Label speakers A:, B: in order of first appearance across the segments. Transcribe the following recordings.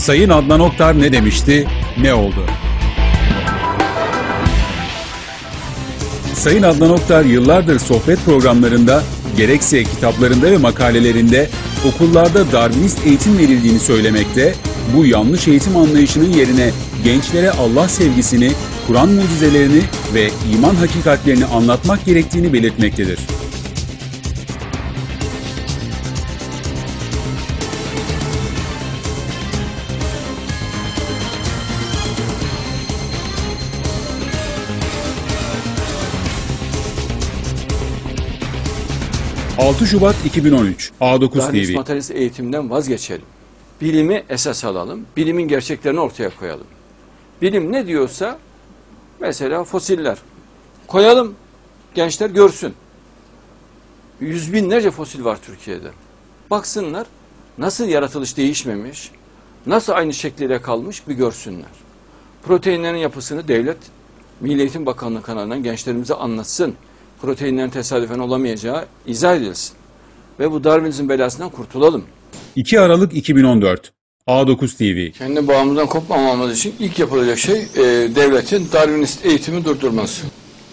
A: Sayın Adnan Oktar ne demişti, ne oldu? Sayın Adnan Oktar yıllardır sohbet programlarında, gerekse kitaplarında ve makalelerinde okullarda Darwinist eğitim verildiğini söylemekte, bu yanlış eğitim anlayışının yerine gençlere Allah sevgisini, Kur'an mucizelerini ve iman hakikatlerini anlatmak gerektiğini belirtmektedir. ...6 Şubat 2013, A9
B: Darwinist
A: TV.
B: materyalist eğitimden vazgeçelim. Bilimi esas alalım. Bilimin gerçeklerini ortaya koyalım. Bilim ne diyorsa, mesela fosiller koyalım, gençler görsün. Yüz binlerce fosil var Türkiye'de. Baksınlar, nasıl yaratılış değişmemiş, nasıl aynı şekliyle kalmış bir görsünler. Proteinlerin yapısını devlet, Milli Eğitim Bakanlığı kanalından gençlerimize anlatsın. Proteinlerin tesadüfen olamayacağı izah edilsin. Ve bu Darwinizm belasından kurtulalım.
A: 2 Aralık 2014, A9 TV.
B: Kendi bağımızdan kopmamamız için ilk yapılacak şey devletin Darwinist eğitimi durdurması.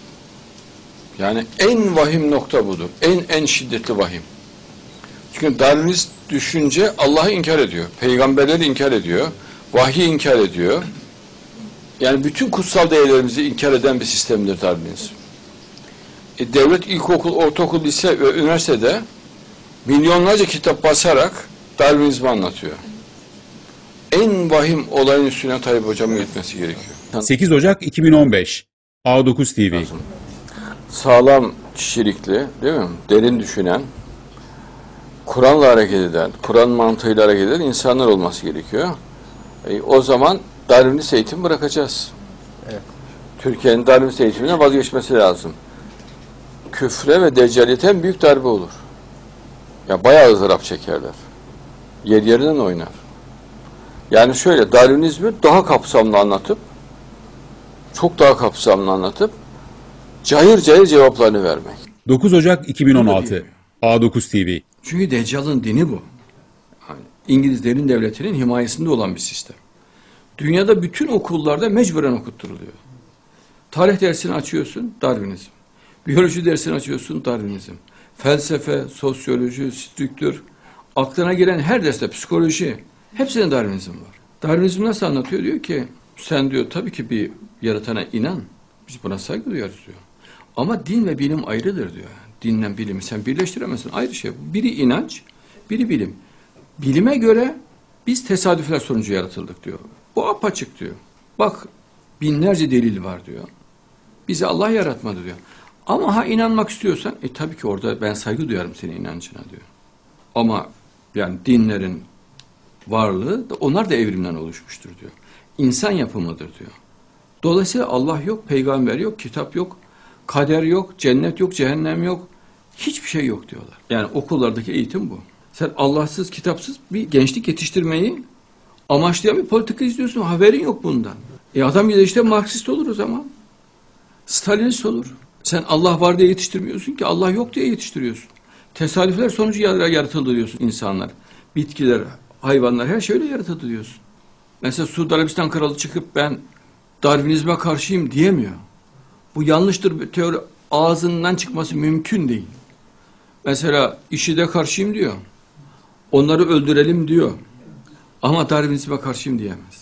B: Yani en vahim nokta budur. En şiddetli vahim. Çünkü Darwinist düşünce Allah'ı inkar ediyor. Peygamberleri inkar ediyor. Vahyi inkar ediyor. Yani bütün kutsal değerlerimizi inkar eden bir sistemdir Darwinizm. Devlet ilkokul, ortaokul, lise ve üniversitede milyonlarca kitap basarak Darwinizmi anlatıyor. En vahim olayın üstüne Tayyip Hocam'ın gitmesi gerekiyor.
A: 8 Ocak 2015, A9 TV.
B: Sağlam kişilikli, değil mi? Derin düşünen, Kur'an'la hareket eden, Kur'an mantığıyla hareket eden insanlar olması gerekiyor. O zaman Darwinist eğitim bırakacağız. Evet. Türkiye'nin Darwinist eğitiminden vazgeçmesi lazım. Küfre ve deccaliyete en büyük darbe olur. Ya bayağı ızdırap çekerler. Yerinden oynar. Yani şöyle, Darwinizmi daha kapsamlı anlatıp, çok daha kapsamlı anlatıp, cayır cayır cevaplarını vermek.
A: 9 Ocak 2016, A9 TV.
B: Çünkü Deccal'ın dini bu. Yani İngilizlerin devletinin himayesinde olan bir sistem. Dünyada bütün okullarda mecburen okutturuluyor. Tarih dersini açıyorsun, Darwinizm. Biyoloji dersini açıyorsun, Darwinizm. Felsefe, sosyoloji, strüktür, aklına gelen her derste, psikoloji, hepsinde Darwinizm var. Darwinizm nasıl anlatıyor? Diyor ki, sen diyor tabii ki bir yaratana inan, biz buna saygı duyarız diyor. Ama din ve bilim ayrıdır diyor. Dinle bilimi sen birleştiremezsin, ayrı şey. Biri inanç, biri bilim. Bilime göre biz tesadüfler sonucu yaratıldık diyor. Bu apaçık diyor. Bak, binlerce delil var diyor. Bizi Allah yaratmadı diyor. Ama ha inanmak istiyorsan, tabii ki orada ben saygı duyarım senin inancına diyor. Ama yani dinlerin varlığı, onlar da evrimden oluşmuştur diyor. İnsan yapımıdır diyor. Dolayısıyla Allah yok, peygamber yok, kitap yok, kader yok, cennet yok, cehennem yok. Hiçbir şey yok diyorlar. Yani okullardaki eğitim bu. Sen Allahsız, kitapsız bir gençlik yetiştirmeyi amaçlayan bir politika izliyorsun. Haberin yok bundan. Adam ya işte Marksist olur o zaman. Stalinist olur. Sen Allah var diye yetiştirmiyorsun ki, Allah yok diye yetiştiriyorsun. Tesadüfler sonucu yaratıldı diyorsun insanlar. Bitkiler, hayvanlar, her şey öyle yaratıldı diyorsun. Mesela Suudi Arabistan kralı çıkıp ben Darwinizme karşıyım diyemiyor. Bu yanlıştır, bir teori ağzından çıkması mümkün değil. Mesela IŞİD'e karşıyım diyor. Onları öldürelim diyor. Ama Darwinizme karşıyım diyemez.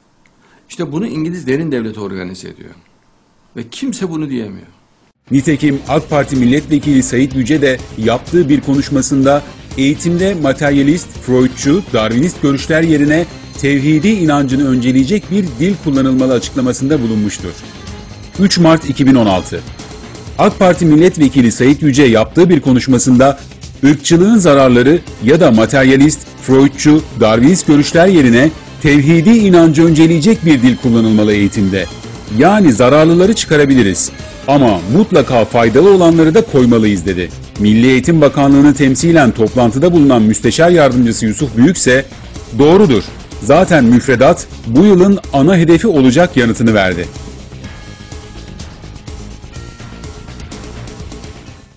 B: İşte bunu İngiliz derin devleti organize ediyor. Ve kimse bunu diyemiyor.
A: Nitekim AK Parti Milletvekili Sayit Yüce de yaptığı bir konuşmasında eğitimde materyalist, Freudçu, Darwinist görüşler yerine tevhidi inancını önceleyecek bir dil kullanılmalı açıklamasında bulunmuştur. 3 Mart 2016. AK Parti Milletvekili Sayit Yüce yaptığı bir konuşmasında ırkçılığın zararları ya da materyalist, Freudçu, Darwinist görüşler yerine tevhidi inancı önceleyecek bir dil kullanılmalı eğitimde. Yani zararlıları çıkarabiliriz ama mutlaka faydalı olanları da koymalıyız dedi. Milli Eğitim Bakanlığı'nı temsilen toplantıda bulunan Müsteşar Yardımcısı Yusuf Büyük ise doğrudur. Zaten müfredat bu yılın ana hedefi olacak yanıtını verdi.